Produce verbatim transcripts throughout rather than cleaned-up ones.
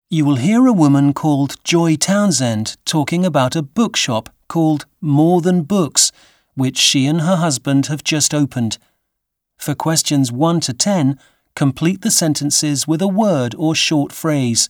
You will hear a woman called Joy Townsend talking about a bookshop called More Than Books, which she and her husband have just opened. For questions one to ten, complete the sentences with a word or short phrase.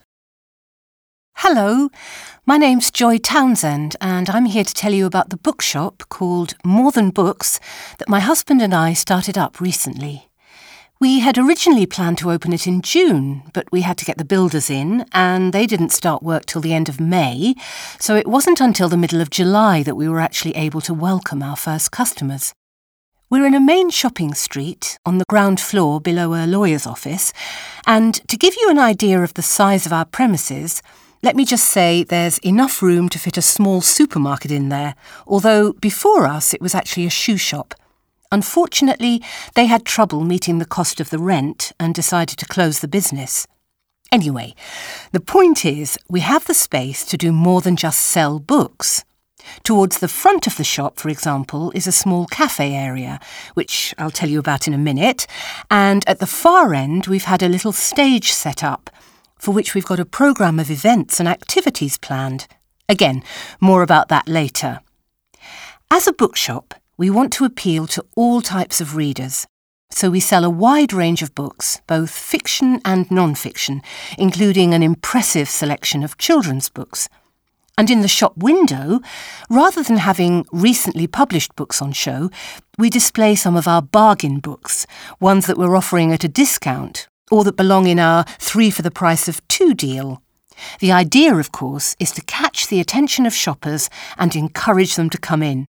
Hello, my name's Joy Townsend and I'm here to tell you about the bookshop called More Than Books that my husband and I started up recently. We had originally planned to open it in June, but we had to get the builders in and they didn't start work till the end of May, so it wasn't until the middle of July that we were actually able to welcome our first customers. We're in a main shopping street on the ground floor below a lawyer's office, and to give you an idea of the size of our premises, let me just say there's enough room to fit a small supermarket in there, although before us it was actually a shoe shop. Unfortunately, they had trouble meeting the cost of the rent and decided to close the business. Anyway, the point is we have the space to do more than just sell books. Towards the front of the shop, for example, is a small cafe area, which I'll tell you about in a minute, and at the far end we've had a little stage set up, for which we've got a programme of events and activities planned. Again, more about that later. As a bookshop, we want to appeal to all types of readers, so we sell a wide range of books, both fiction and non-fiction, including an impressive selection of children's books. And in the shop window, rather than having recently published books on show, we display some of our bargain books, ones that we're offering at a discount, or that belong in our three for the price of two deal. The idea, of course, is to catch the attention of shoppers and encourage them to come in.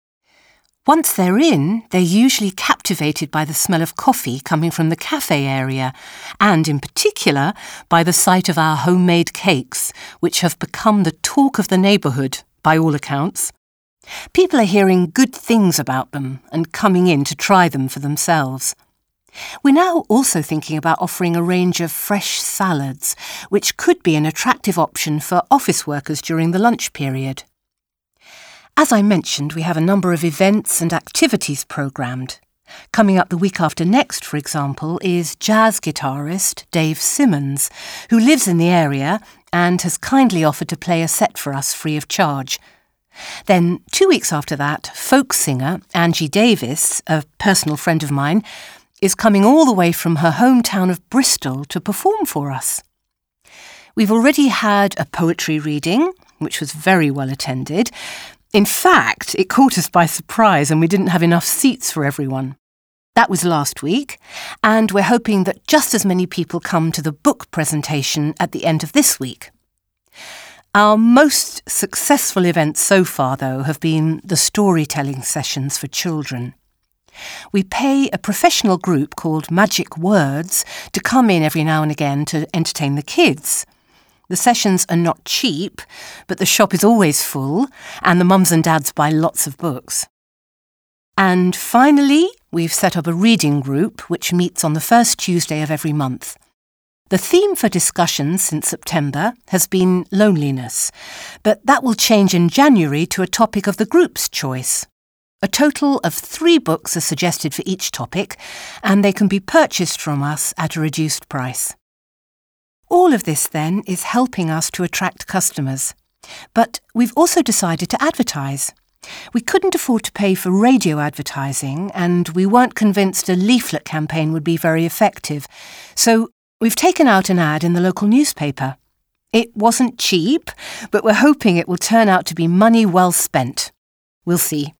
Once they're in, they're usually captivated by the smell of coffee coming from the cafe area, and in particular by the sight of our homemade cakes, which have become the talk of the neighbourhood, by all accounts. People are hearing good things about them and coming in to try them for themselves. We're now also thinking about offering a range of fresh salads, which could be an attractive option for office workers during the lunch period. As I mentioned, we have a number of events and activities programmed. Coming up the week after next, for example, is jazz guitarist Dave Simmons, who lives in the area and has kindly offered to play a set for us free of charge. Then, two weeks after that, folk singer Angie Davis, a personal friend of mine, is coming all the way from her hometown of Bristol to perform for us. We've already had a poetry reading, which was very well attended. In fact, it caught us by surprise and we didn't have enough seats for everyone. That was last week, and we're hoping that just as many people come to the book presentation at the end of this week. Our most successful events so far, though, have been the storytelling sessions for children. We pay a professional group called Magic Words to come in every now and again to entertain the kids. The sessions are not cheap, but the shop is always full, and the mums and dads buy lots of books. And finally, we've set up a reading group which meets on the first Tuesday of every month. The theme for discussions since September has been loneliness, but that will change in January to a topic of the group's choice. A total of three books are suggested for each topic, and they can be purchased from us at a reduced price. All of this, then, is helping us to attract customers. But we've also decided to advertise. We couldn't afford to pay for radio advertising, and we weren't convinced a leaflet campaign would be very effective. So we've taken out an ad in the local newspaper. It wasn't cheap, but we're hoping it will turn out to be money well spent. We'll see.